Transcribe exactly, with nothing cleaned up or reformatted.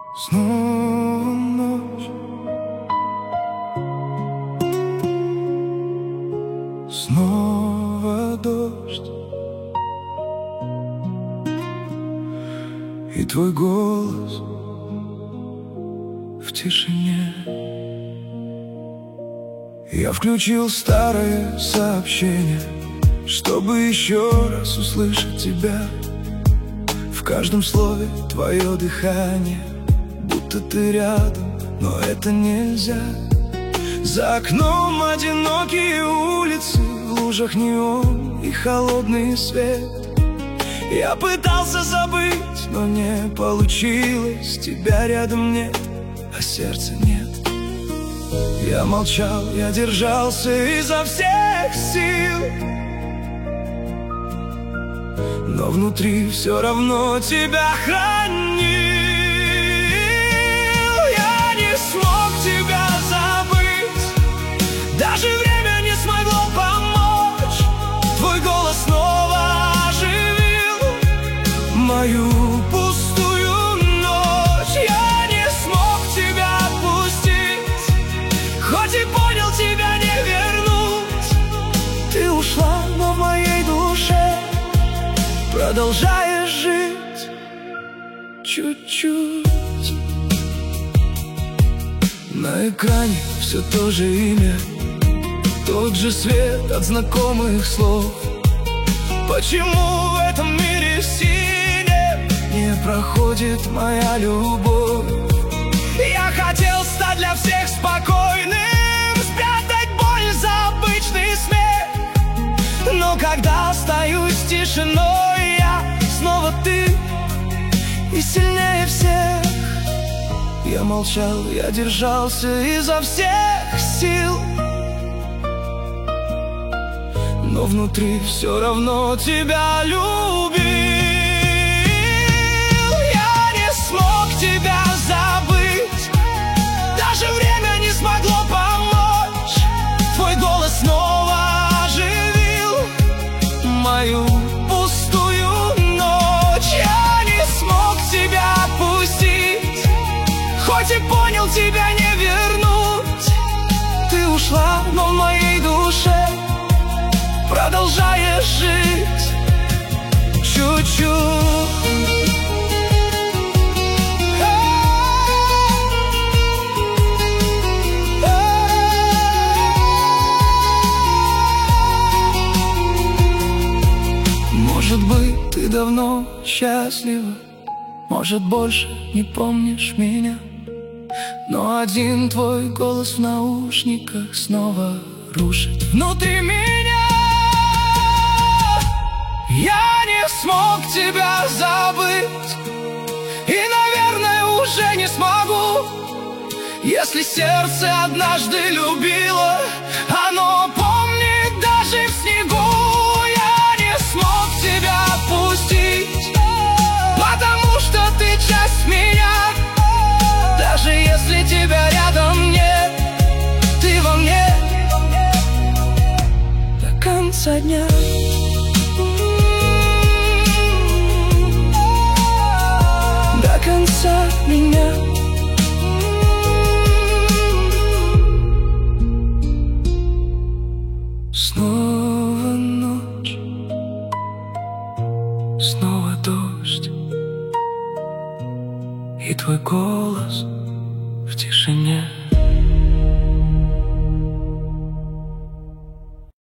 Снова ночь, снова дождь, и твой голос в тишине. Я включил старое сообщение, чтобы еще раз услышать тебя. В каждом слове твое дыхание, будто ты рядом, но это нельзя. За окном одинокие улицы, в лужах неон и холодный свет. Я пытался забыть, но не получилось. Тебя рядом нет, а сердца нет. Я молчал, я держался изо всех сил, но внутри все равно тебя хранил. Я не смог тебя забыть, даже время не смогло помочь. Твой голос снова оживил мою пустую ночь. Я не смог тебя отпустить, хоть и понял, тебя не вернуть. Ты ушла, но в моей душе продолжаешь жить чуть-чуть. На экране все то же имя, тот же свет от знакомых слов. Почему в этом мире синим не проходит моя любовь? Я хотел стать для всех спокойным, спрятать боль за обычный смех. Но когда остаюсь с тишиной, я снова ты и сильнее всех. Я молчал, я держался изо всех сил, но внутри все равно тебя любил. Я не смог тебя забыть, даже время не смогло помочь. Твой голос снова оживил мою пустую ночь. Я не смог тебя отпустить, хоть и понял, тебя не вернуть. Ты ушла, но в моей душе продолжаешь жить чуть-чуть. Может быть, ты давно счастлива, может, больше не помнишь меня, но один твой голос в наушниках снова рушит внутри меня. Я не смог тебя забыть и, наверное, уже не смогу. Если сердце однажды любило, оно помнит даже в снегу. Я не смог тебя отпустить, потому что ты часть меня. Даже если тебя рядом нет, ты во мне до конца дня. До конца меня. Снова ночь, снова дождь, и твой голос в тишине.